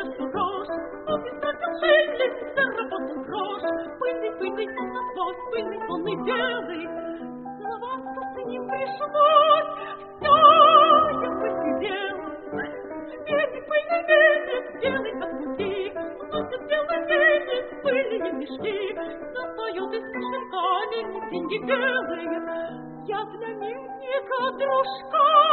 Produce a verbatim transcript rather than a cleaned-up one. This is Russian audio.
часу рожь, он истратил жизнь, заработал грош. Пыльный, пыльный сон на свой, пыльный сон и белый. Целоваться с ним пришлось, все я посидела. Веник, пыльный веник, белый как пути, носит белый веник, пыльные мешки. Достает из кошельками деньги белые. Я для мельника, дружка,